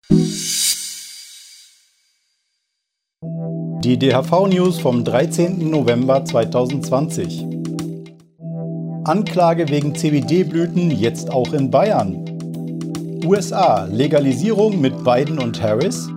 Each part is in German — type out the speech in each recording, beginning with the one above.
Die DHV-News vom 13. November 2020. Anklage wegen CBD-Blüten jetzt auch in Bayern. USA, Legalisierung mit Biden und Harris.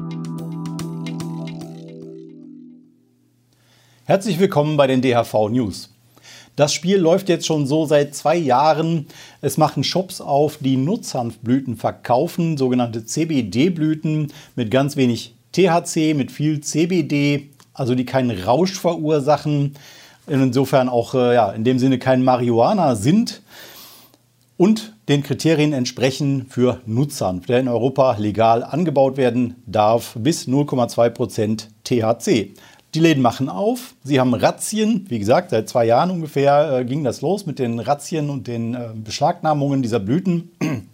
Herzlich willkommen bei den DHV-News. Das Spiel läuft jetzt schon so seit 2 Jahren. Es machen Shops auf, die Nutzhanfblüten verkaufen, sogenannte CBD-Blüten mit ganz wenig THC, mit viel CBD, also die keinen Rausch verursachen, insofern auch in dem Sinne kein Marihuana sind und den Kriterien entsprechen für Nutzhanf, der in Europa legal angebaut werden darf, bis 0,2% THC. Die Läden machen auf, sie haben Razzien, wie gesagt, seit 2 Jahren ungefähr ging das los mit den Razzien und den Beschlagnahmungen dieser Blüten.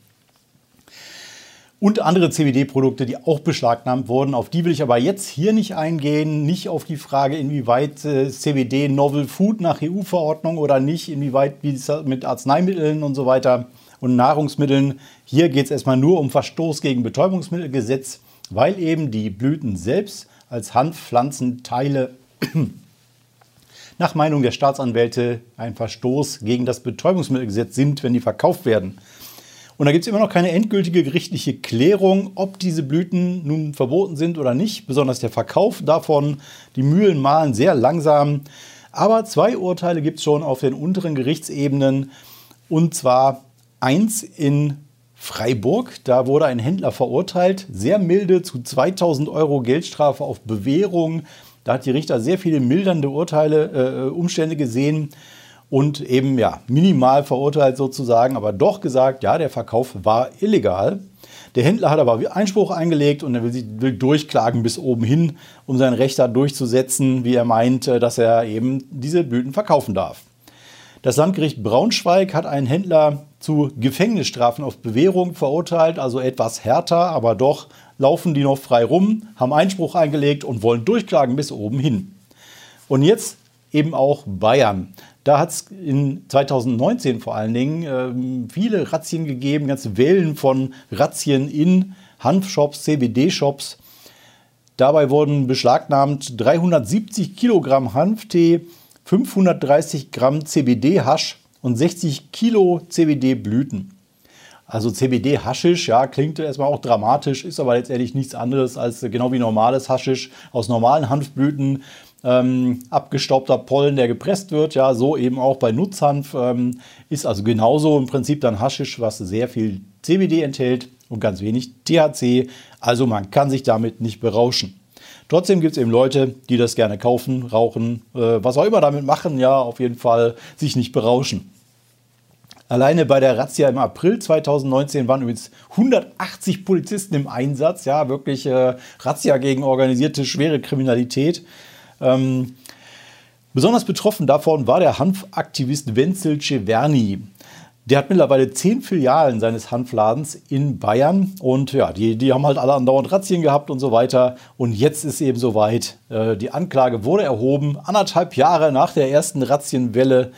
Und andere CBD-Produkte, die auch beschlagnahmt wurden. Auf die will ich aber jetzt hier nicht eingehen. Nicht auf die Frage, inwieweit CBD Novel Food nach EU-Verordnung oder nicht, inwieweit wie es mit Arzneimitteln und so weiter und Nahrungsmitteln. Hier geht es erstmal nur um Verstoß gegen Betäubungsmittelgesetz, weil eben die Blüten selbst als Hanfpflanzenteile nach Meinung der Staatsanwälte ein Verstoß gegen das Betäubungsmittelgesetz sind, wenn die verkauft werden. Und da gibt es immer noch keine endgültige gerichtliche Klärung, ob diese Blüten nun verboten sind oder nicht. Besonders der Verkauf davon. Die Mühlen mahlen sehr langsam. Aber 2 Urteile gibt es schon auf den unteren Gerichtsebenen. Und zwar eins in Freiburg. Da wurde ein Händler verurteilt. Sehr milde zu 2.000 € Geldstrafe auf Bewährung. Da hat die Richter sehr viele mildernde Umstände gesehen. Und eben minimal verurteilt sozusagen, aber doch gesagt, ja, der Verkauf war illegal. Der Händler hat aber Einspruch eingelegt und er will durchklagen bis oben hin, um sein Recht da durchzusetzen, wie er meint, dass er eben diese Blüten verkaufen darf. Das Landgericht Braunschweig hat einen Händler zu Gefängnisstrafen auf Bewährung verurteilt, also etwas härter, aber doch laufen die noch frei rum, haben Einspruch eingelegt und wollen durchklagen bis oben hin. Und jetzt eben auch Bayern. Da hat es in 2019 vor allen Dingen viele Razzien gegeben, ganze Wellen von Razzien in Hanfshops, CBD-Shops. Dabei wurden beschlagnahmt 370 Kilogramm Hanftee, 530 Gramm CBD-Hasch und 60 Kilo CBD-Blüten. Also CBD-Haschisch, ja, klingt erstmal auch dramatisch, ist aber letztendlich nichts anderes als genau wie normales Haschisch aus normalen Hanfblüten. Abgestaubter Pollen, der gepresst wird, ja, so eben auch bei Nutzhanf, ist also genauso im Prinzip dann Haschisch, was sehr viel CBD enthält und ganz wenig THC, also man kann sich damit nicht berauschen. Trotzdem gibt es eben Leute, die das gerne kaufen, rauchen, was auch immer damit machen, ja, auf jeden Fall sich nicht berauschen. Alleine bei der Razzia im April 2019 waren übrigens 180 Polizisten im Einsatz, ja, wirklich Razzia gegen organisierte schwere Kriminalität. Besonders betroffen davon war der Hanfaktivist Wenzel Ceverny. Der hat mittlerweile 10 Filialen seines Hanfladens in Bayern und ja, die haben halt alle andauernd Razzien gehabt und so weiter. Und jetzt ist eben soweit, die Anklage wurde erhoben, 1,5 Jahre nach der ersten Razzienwelle.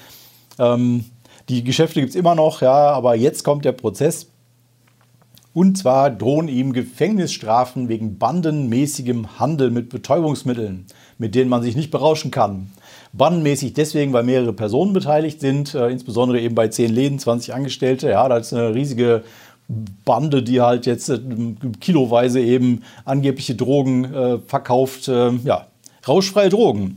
Die Geschäfte gibt es immer noch, ja, aber jetzt kommt der Prozess. Und zwar drohen ihm Gefängnisstrafen wegen bandenmäßigem Handel mit Betäubungsmitteln, mit denen man sich nicht berauschen kann. Bandenmäßig deswegen, weil mehrere Personen beteiligt sind, insbesondere eben bei 10 Läden, 20 Angestellte. Ja, da ist eine riesige Bande, die halt jetzt kiloweise eben angebliche Drogen verkauft, rauschfreie Drogen.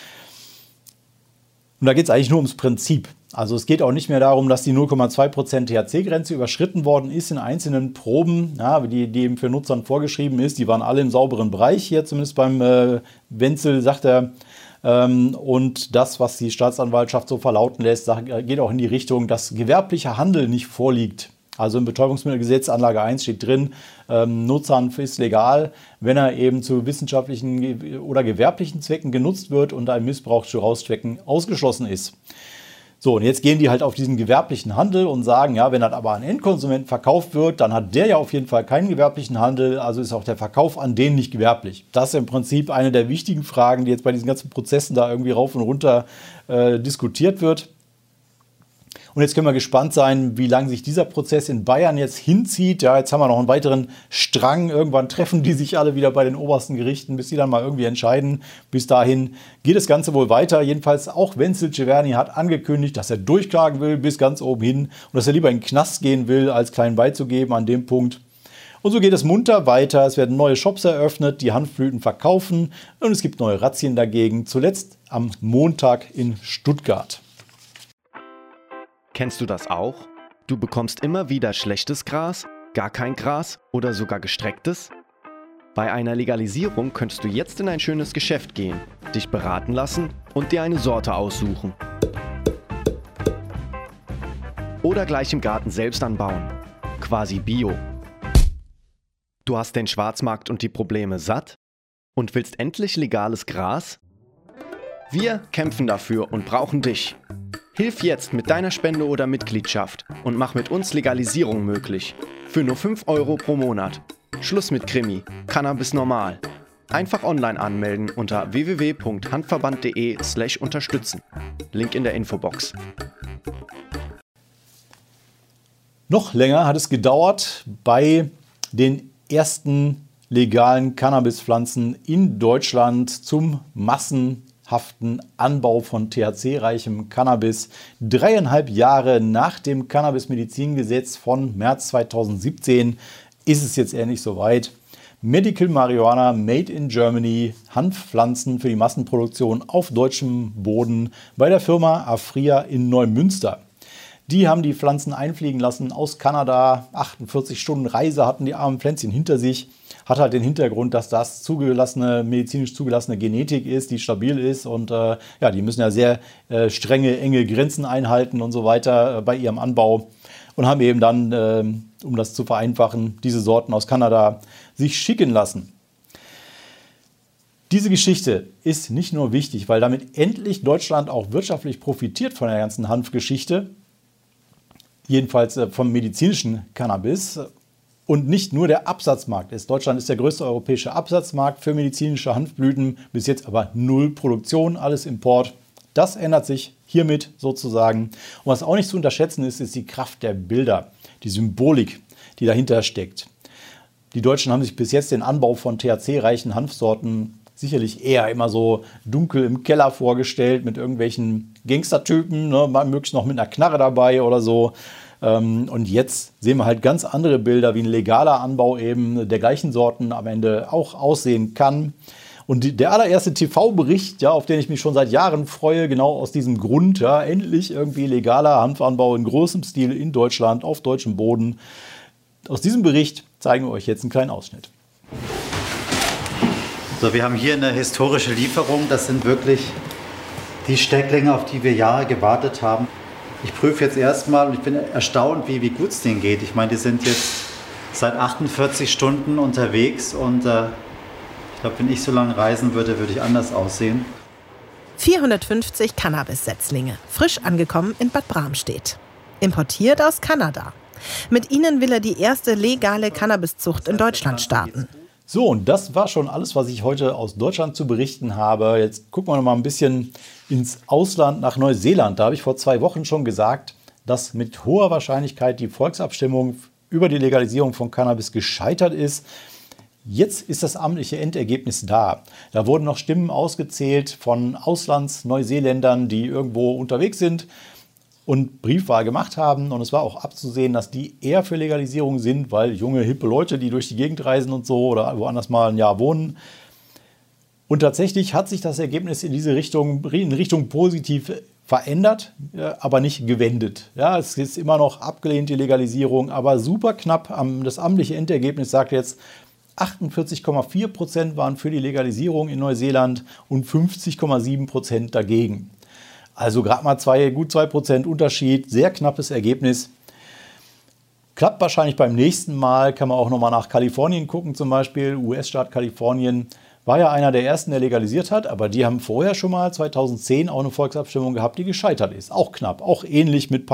Und da geht es eigentlich nur ums Prinzip. Also es geht auch nicht mehr darum, dass die 0,2% THC-Grenze überschritten worden ist in einzelnen Proben, ja, die eben für Nutzern vorgeschrieben ist. Die waren alle im sauberen Bereich hier, zumindest beim Wenzel, sagt er. Und das, was die Staatsanwaltschaft so verlauten lässt, geht auch in die Richtung, dass gewerblicher Handel nicht vorliegt. Also im Betäubungsmittelgesetz Anlage 1 steht drin, Nutzhanf ist legal, wenn er eben zu wissenschaftlichen oder gewerblichen Zwecken genutzt wird und ein Missbrauch zu Rauszwecken ausgeschlossen ist. So, und jetzt gehen die halt auf diesen gewerblichen Handel und sagen, ja, wenn das aber an Endkonsumenten verkauft wird, dann hat der ja auf jeden Fall keinen gewerblichen Handel, also ist auch der Verkauf an den nicht gewerblich. Das ist im Prinzip eine der wichtigen Fragen, die jetzt bei diesen ganzen Prozessen da irgendwie rauf und runter diskutiert wird. Und jetzt können wir gespannt sein, wie lange sich dieser Prozess in Bayern jetzt hinzieht. Ja, jetzt haben wir noch einen weiteren Strang. Irgendwann treffen die sich alle wieder bei den obersten Gerichten, bis die dann mal irgendwie entscheiden. Bis dahin geht das Ganze wohl weiter. Jedenfalls auch Wenzel Ceverny hat angekündigt, dass er durchklagen will bis ganz oben hin und dass er lieber in den Knast gehen will, als klein beizugeben an dem Punkt. Und so geht es munter weiter. Es werden neue Shops eröffnet, die Hanfblüten verkaufen und es gibt neue Razzien dagegen. Zuletzt am Montag in Stuttgart. Kennst du das auch? Du bekommst immer wieder schlechtes Gras, gar kein Gras oder sogar gestrecktes? Bei einer Legalisierung könntest du jetzt in ein schönes Geschäft gehen, dich beraten lassen und dir eine Sorte aussuchen. Oder gleich im Garten selbst anbauen. Quasi Bio. Du hast den Schwarzmarkt und die Probleme satt? Und willst endlich legales Gras? Wir kämpfen dafür und brauchen dich. Hilf jetzt mit deiner Spende oder Mitgliedschaft und mach mit uns Legalisierung möglich. Für nur 5 Euro pro Monat. Schluss mit Krimi. Cannabis normal. Einfach online anmelden unter www.hanfverband.de/unterstützen. Link in der Infobox. Noch länger hat es gedauert bei den ersten legalen Cannabispflanzen in Deutschland zum massenhaften Anbau von THC-reichem Cannabis. 3,5 Jahre nach dem Cannabis-Medizingesetz von März 2017 ist es jetzt endlich soweit. Medical Marijuana Made in Germany, Hanfpflanzen für die Massenproduktion auf deutschem Boden bei der Firma Afria in Neumünster. Die haben die Pflanzen einfliegen lassen aus Kanada. 48 Stunden Reise hatten die armen Pflänzchen hinter sich. Hat halt den Hintergrund, dass das medizinisch zugelassene Genetik ist, die stabil ist. Und ja, die müssen ja sehr strenge, enge Grenzen einhalten und so weiter bei ihrem Anbau. Und haben eben dann, um das zu vereinfachen, diese Sorten aus Kanada sich schicken lassen. Diese Geschichte ist nicht nur wichtig, weil damit endlich Deutschland auch wirtschaftlich profitiert von der ganzen Hanfgeschichte. Jedenfalls vom medizinischen Cannabis und nicht nur der Absatzmarkt ist. Deutschland ist der größte europäische Absatzmarkt für medizinische Hanfblüten, bis jetzt aber null Produktion, alles Import. Das ändert sich hiermit sozusagen. Und was auch nicht zu unterschätzen ist, ist die Kraft der Bilder, die Symbolik, die dahinter steckt. Die Deutschen haben sich bis jetzt den Anbau von THC-reichen Hanfsorten sicherlich eher immer so dunkel im Keller vorgestellt mit irgendwelchen Gangstertypen, ne, möglichst noch mit einer Knarre dabei oder so. Und jetzt sehen wir halt ganz andere Bilder, wie ein legaler Anbau eben der gleichen Sorten am Ende auch aussehen kann. Und der allererste TV-Bericht, ja, auf den ich mich schon seit Jahren freue, genau aus diesem Grund, ja, endlich irgendwie legaler Hanfanbau in großem Stil in Deutschland, auf deutschem Boden. Aus diesem Bericht zeigen wir euch jetzt einen kleinen Ausschnitt. So, wir haben hier eine historische Lieferung. Das sind wirklich die Stecklinge, auf die wir Jahre gewartet haben. Ich prüfe jetzt erstmal und ich bin erstaunt, wie gut es denen geht. Ich meine, die sind jetzt seit 48 Stunden unterwegs und ich glaube, wenn ich so lange reisen würde, würde ich anders aussehen. 450 Cannabis-Setzlinge, frisch angekommen in Bad Bramstedt. Importiert aus Kanada. Mit ihnen will er die erste legale Cannabiszucht in Deutschland starten. So, und das war schon alles, was ich heute aus Deutschland zu berichten habe. Jetzt gucken wir noch mal ein bisschen ins Ausland, nach Neuseeland. Da habe ich vor 2 Wochen schon gesagt, dass mit hoher Wahrscheinlichkeit die Volksabstimmung über die Legalisierung von Cannabis gescheitert ist. Jetzt ist das amtliche Endergebnis da. Da wurden noch Stimmen ausgezählt von Auslands-Neuseeländern, die irgendwo unterwegs sind und Briefwahl gemacht haben. Und es war auch abzusehen, dass die eher für Legalisierung sind, weil junge, hippe Leute, die durch die Gegend reisen und so oder woanders mal ein Jahr wohnen. Und tatsächlich hat sich das Ergebnis in Richtung positiv verändert, aber nicht gewendet. Ja, es ist immer noch abgelehnt, die Legalisierung, aber super knapp. Das amtliche Endergebnis sagt jetzt, 48,4% waren für die Legalisierung in Neuseeland und 50,7% dagegen. Also gerade mal gut 2% Unterschied, sehr knappes Ergebnis. Klappt wahrscheinlich beim nächsten Mal, kann man auch nochmal nach Kalifornien gucken zum Beispiel. US-Staat Kalifornien war ja einer der ersten, der legalisiert hat, aber die haben vorher schon mal 2010 auch eine Volksabstimmung gehabt, die gescheitert ist. Auch knapp, auch ähnlich mit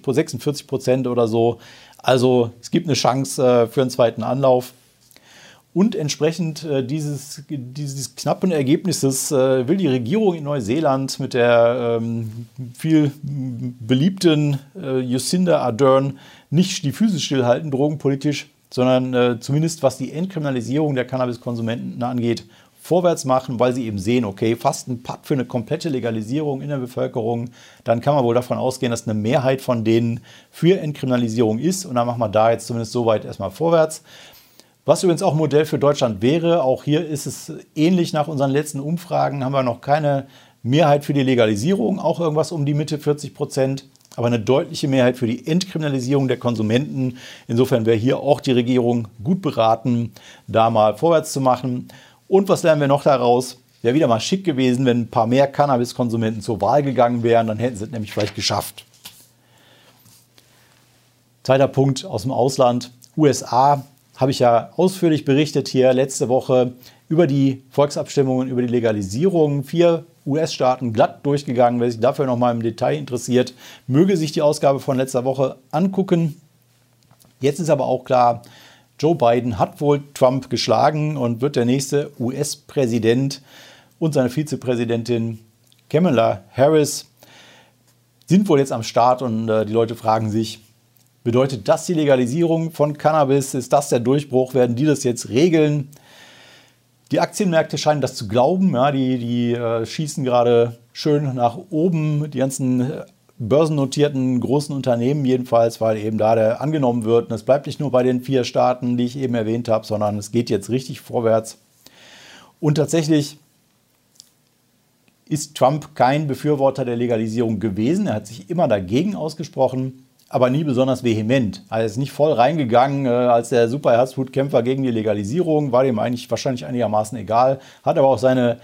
46% oder so. Also es gibt eine Chance für einen zweiten Anlauf. Und entsprechend dieses knappen Ergebnisses will die Regierung in Neuseeland mit der viel beliebten Jacinda Ardern nicht die Füße stillhalten, drogenpolitisch, sondern zumindest was die Entkriminalisierung der Cannabiskonsumenten angeht, vorwärts machen, weil sie eben sehen, okay, fast ein Patt für eine komplette Legalisierung in der Bevölkerung, dann kann man wohl davon ausgehen, dass eine Mehrheit von denen für Entkriminalisierung ist und dann machen wir da jetzt zumindest soweit erstmal vorwärts. Was übrigens auch ein Modell für Deutschland wäre, auch hier ist es ähnlich nach unseren letzten Umfragen, haben wir noch keine Mehrheit für die Legalisierung, auch irgendwas um die Mitte 40%, aber eine deutliche Mehrheit für die Entkriminalisierung der Konsumenten. Insofern wäre hier auch die Regierung gut beraten, da mal vorwärts zu machen. Und was lernen wir noch daraus? Wäre wieder mal schick gewesen, wenn ein paar mehr Cannabiskonsumenten zur Wahl gegangen wären, dann hätten sie es nämlich vielleicht geschafft. Zweiter Punkt aus dem Ausland, USA. Habe ich ja ausführlich berichtet hier letzte Woche über die Volksabstimmungen, über die Legalisierung. 4 US-Staaten glatt durchgegangen. Wer sich dafür noch mal im Detail interessiert, möge sich die Ausgabe von letzter Woche angucken. Jetzt ist aber auch klar, Joe Biden hat wohl Trump geschlagen und wird der nächste US-Präsident, und seine Vizepräsidentin Kamala Harris sind wohl jetzt am Start und die Leute fragen sich, bedeutet das die Legalisierung von Cannabis? Ist das der Durchbruch? Werden die das jetzt regeln? Die Aktienmärkte scheinen das zu glauben. Ja, die schießen gerade schön nach oben. Die ganzen börsennotierten großen Unternehmen jedenfalls, weil eben da der angenommen wird. Und es bleibt nicht nur bei den 4 Staaten, die ich eben erwähnt habe, sondern es geht jetzt richtig vorwärts. Und tatsächlich ist Trump kein Befürworter der Legalisierung gewesen. Er hat sich immer dagegen ausgesprochen, aber nie besonders vehement. Er ist nicht voll reingegangen als der super Herzblutkämpfer gegen die Legalisierung, war dem eigentlich wahrscheinlich einigermaßen egal, hat aber auch seine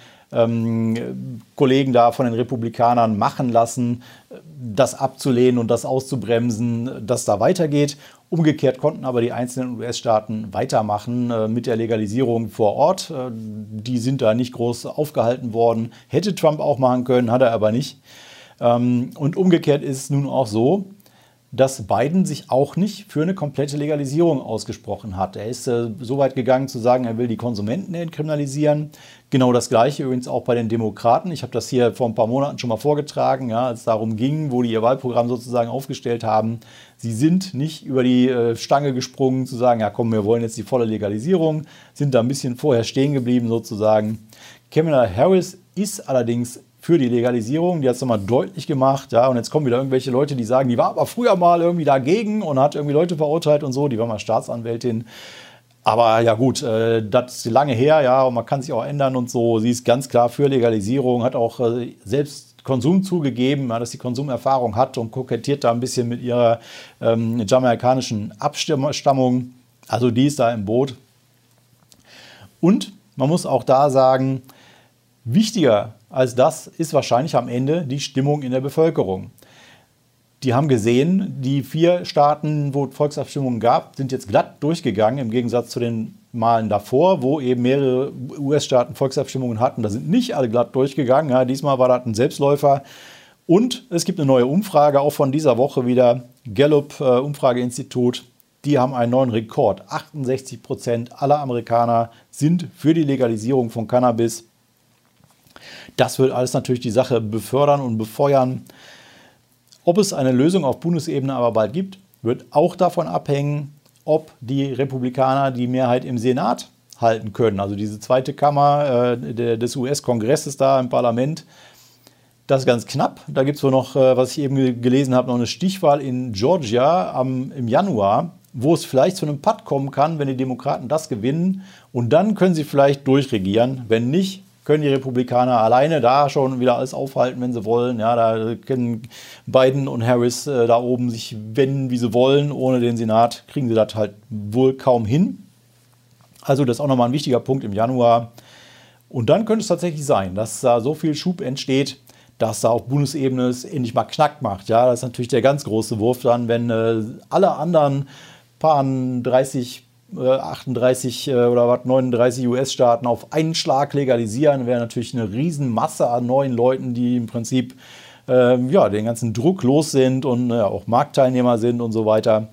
Kollegen da von den Republikanern machen lassen, das abzulehnen und das auszubremsen, dass da weitergeht. Umgekehrt konnten aber die einzelnen US-Staaten weitermachen mit der Legalisierung vor Ort. Die sind da nicht groß aufgehalten worden. Hätte Trump auch machen können, hat er aber nicht. Und umgekehrt ist es nun auch so, dass Biden sich auch nicht für eine komplette Legalisierung ausgesprochen hat. Er ist so weit gegangen zu sagen, er will die Konsumenten entkriminalisieren. Genau das Gleiche übrigens auch bei den Demokraten. Ich habe das hier vor ein paar Monaten schon mal vorgetragen, ja, als es darum ging, wo die ihr Wahlprogramm sozusagen aufgestellt haben. Sie sind nicht über die Stange gesprungen zu sagen, ja komm, wir wollen jetzt die volle Legalisierung, sind da ein bisschen vorher stehen geblieben sozusagen. Kamala Harris ist allerdings für die Legalisierung, die hat es nochmal deutlich gemacht, ja, und jetzt kommen wieder irgendwelche Leute, die sagen, die war aber früher mal irgendwie dagegen und hat irgendwie Leute verurteilt und so, die war mal Staatsanwältin, aber ja gut, das ist lange her, ja, und man kann sich auch ändern und so, sie ist ganz klar für Legalisierung, hat auch selbst Konsum zugegeben, ja, dass sie Konsumerfahrung hat und kokettiert da ein bisschen mit ihrer jamaikanischen Abstammung, also die ist da im Boot. Und man muss auch da sagen, wichtiger als das ist wahrscheinlich am Ende die Stimmung in der Bevölkerung. Die haben gesehen, die 4 Staaten, wo es Volksabstimmungen gab, sind jetzt glatt durchgegangen, im Gegensatz zu den Malen davor, wo eben mehrere US-Staaten Volksabstimmungen hatten. Da sind nicht alle glatt durchgegangen. Ja, diesmal war das ein Selbstläufer. Und es gibt eine neue Umfrage, auch von dieser Woche wieder, Gallup Umfrageinstitut. Die haben einen neuen Rekord. 68% aller Amerikaner sind für die Legalisierung von Cannabis. Das wird alles natürlich die Sache befördern und befeuern. Ob es eine Lösung auf Bundesebene aber bald gibt, wird auch davon abhängen, ob die Republikaner die Mehrheit im Senat halten können. Also diese zweite Kammer des US-Kongresses da im Parlament. Das ist ganz knapp. Da gibt es wohl noch, was ich eben gelesen habe, noch eine Stichwahl in Georgia im Januar, wo es vielleicht zu einem Patt kommen kann, wenn die Demokraten das gewinnen. Und dann können sie vielleicht durchregieren. Wenn nicht, können die Republikaner alleine da schon wieder alles aufhalten, wenn sie wollen. Ja, da können Biden und Harris da oben sich wenden, wie sie wollen. Ohne den Senat kriegen sie das halt wohl kaum hin. Also das ist auch nochmal ein wichtiger Punkt im Januar. Und dann könnte es tatsächlich sein, dass da so viel Schub entsteht, dass da auf Bundesebene es endlich mal Knack macht. Ja, das ist natürlich der ganz große Wurf dann, wenn alle anderen 38 oder was 39 US-Staaten auf einen Schlag legalisieren, wäre natürlich eine Riesenmasse an neuen Leuten, die im Prinzip den ganzen Druck los sind und auch Marktteilnehmer sind und so weiter.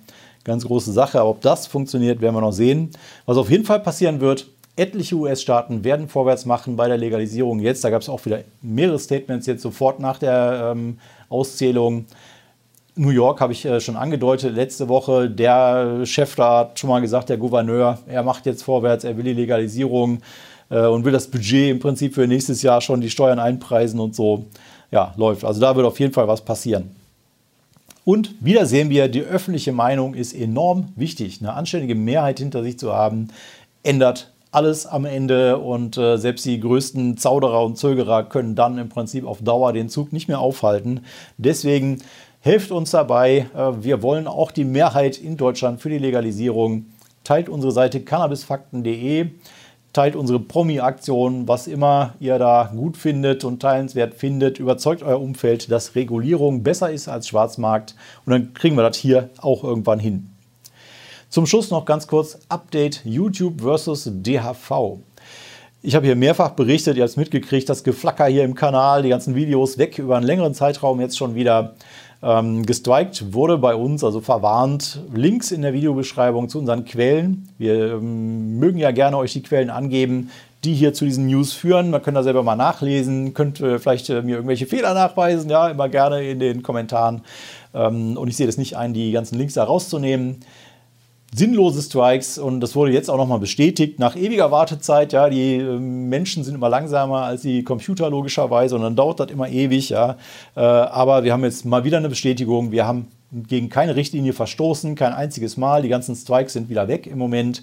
Ganz große Sache. Aber ob das funktioniert, werden wir noch sehen. Was auf jeden Fall passieren wird, etliche US-Staaten werden vorwärts machen bei der Legalisierung jetzt. Da gab es auch wieder mehrere Statements jetzt sofort nach der Auszählung. New York habe ich schon angedeutet, letzte Woche, der Chef da hat schon mal gesagt, der Gouverneur, er macht jetzt vorwärts, er will die Legalisierung und will das Budget im Prinzip für nächstes Jahr schon die Steuern einpreisen und so. Ja, läuft. Also da wird auf jeden Fall was passieren. Und wieder sehen wir, die öffentliche Meinung ist enorm wichtig. Eine anständige Mehrheit hinter sich zu haben, ändert alles am Ende und selbst die größten Zauderer und Zögerer können dann im Prinzip auf Dauer den Zug nicht mehr aufhalten. Deswegen helft uns dabei. Wir wollen auch die Mehrheit in Deutschland für die Legalisierung. Teilt unsere Seite cannabisfakten.de, teilt unsere Promi-Aktion, was immer ihr da gut findet und teilenswert findet. Überzeugt euer Umfeld, dass Regulierung besser ist als Schwarzmarkt und dann kriegen wir das hier auch irgendwann hin. Zum Schluss noch ganz kurz Update YouTube versus DHV. Ich habe hier mehrfach berichtet, ihr habt es mitgekriegt, das Geflacker hier im Kanal, die ganzen Videos weg über einen längeren Zeitraum jetzt schon wieder. Gestrikt wurde bei uns, also verwarnt, Links in der Videobeschreibung zu unseren Quellen. Wir mögen ja gerne euch die Quellen angeben, die hier zu diesen News führen. Man kann da selber mal nachlesen, könnt vielleicht mir irgendwelche Fehler nachweisen, ja, immer gerne in den Kommentaren. Und ich sehe das nicht ein, die ganzen Links da rauszunehmen. Sinnlose Strikes und das wurde jetzt auch nochmal bestätigt nach ewiger Wartezeit. Ja, die Menschen sind immer langsamer als die Computer logischerweise und dann dauert das immer ewig. Ja. Aber wir haben jetzt mal wieder eine Bestätigung. Wir haben gegen keine Richtlinie verstoßen, kein einziges Mal. Die ganzen Strikes sind wieder weg im Moment.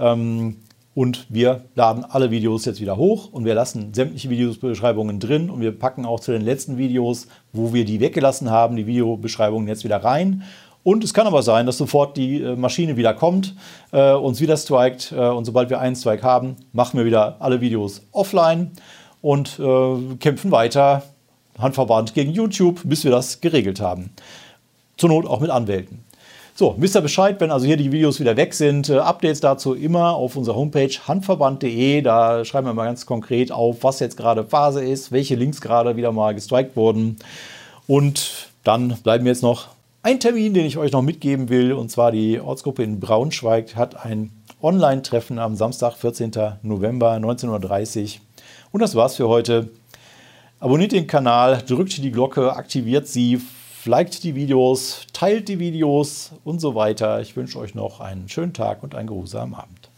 Und wir laden alle Videos jetzt wieder hoch und wir lassen sämtliche Videobeschreibungen drin und wir packen auch zu den letzten Videos, wo wir die weggelassen haben, die Videobeschreibungen jetzt wieder rein. Und es kann aber sein, dass sofort die Maschine wieder kommt, uns wieder strikt und sobald wir einen Strike haben, machen wir wieder alle Videos offline und kämpfen weiter, Handverband gegen YouTube, bis wir das geregelt haben. Zur Not auch mit Anwälten. So, wisst ihr Bescheid, wenn also hier die Videos wieder weg sind, Updates dazu immer auf unserer Homepage handverband.de, da schreiben wir mal ganz konkret auf, was jetzt gerade Phase ist, welche Links gerade wieder mal gestrikt wurden und dann bleiben wir jetzt noch ein Termin, den ich euch noch mitgeben will, und zwar die Ortsgruppe in Braunschweig hat ein Online-Treffen am Samstag, 14. November, 19:30 Uhr. Und das war's für heute. Abonniert den Kanal, drückt die Glocke, aktiviert sie, liked die Videos, teilt die Videos und so weiter. Ich wünsche euch noch einen schönen Tag und einen geruhsamen Abend.